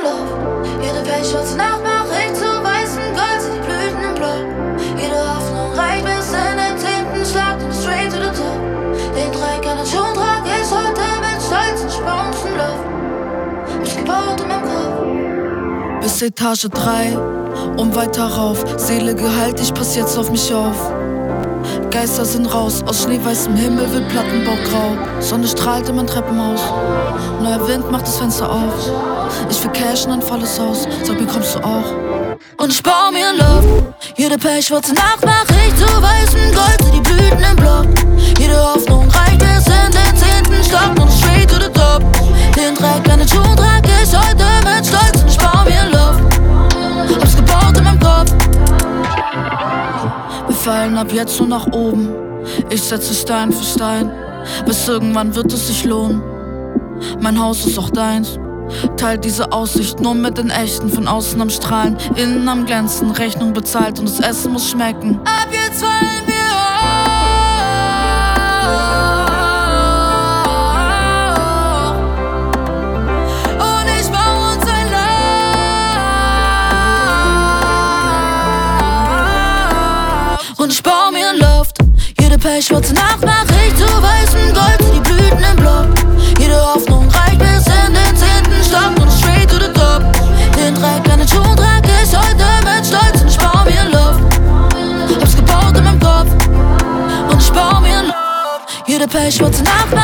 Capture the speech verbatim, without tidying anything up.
in Love. Jede pechschwarze Nacht mach ich zu weißen Gold, sind die Blüten im Block. Jede Hoffnung reicht bis in den zehnten Schlag, dann straight to the top. Den Dreikanation trag ich heute mit Stolz und Spausen Love. Hab's gebaut in meinem Kopf. Bis Etage drei und weiter rauf. Seele geheilt, ich pass jetzt auf mich auf. Geister sind raus, aus schneeweißem Himmel wird Plattenbau grau. Sonne strahlt in mein Treppenhaus, neuer Wind macht das Fenster auf. Ich will Cash und ein volles Haus, sag mir, kommst du auch? Und ich bau mir in Love. Jede pechschwarze Nacht mach ich zu weißem Gold, sind die Blüten im Block. Jede Hoffnung reicht bis in den zehnten Stock und straight to the top. Den Dreck an den Schuhen trag ich heute mit Stolz und ich bau mir in Love. Hab's gebaut in meinem Kopf. Wir fallen ab jetzt nur nach oben. Ich setze Stein für Stein, bis irgendwann wird es sich lohnen. Mein Haus ist auch deins. Teilt diese Aussicht nur mit den Echten. Von außen am Strahlen, innen am Glänzen. Rechnung bezahlt und das Essen muss schmecken. Ab jetzt fallen wir hoch und ich bau uns ein Loft. Und ich bau mir ein Loft. Jede pechschwarze Nacht mach ich zu weißem Gold, sind die Blüten im Block. Jede Hoffnung reicht bis in den zehnten Stock und straight to the top. Den Dreck an den Schuhen trag ich heute mit Stolz und ich bau mir ein Loft. Hab's gebaut in meinem Kopf und ich bau mir ein Loft. Jede pechschwarze Nacht